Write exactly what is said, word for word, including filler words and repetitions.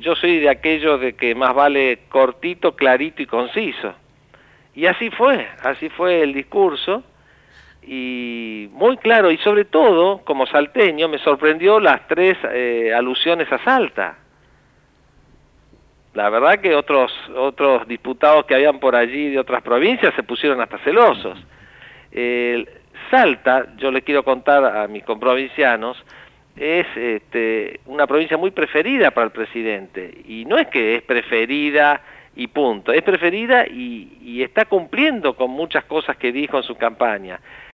yo soy de aquellos de que más vale cortito, clarito y conciso. Y así fue, así fue el discurso, y muy claro, y sobre todo, como salteño, me sorprendió las tres eh, alusiones a Salta. La verdad que otros otros diputados que habían por allí de otras provincias se pusieron hasta celosos. Eh, Salta, yo le quiero contar a mis comprovincianos, es este, una provincia muy preferida para el presidente, y no es que es preferida y punto, es preferida y, y está cumpliendo con muchas cosas que dijo en su campaña.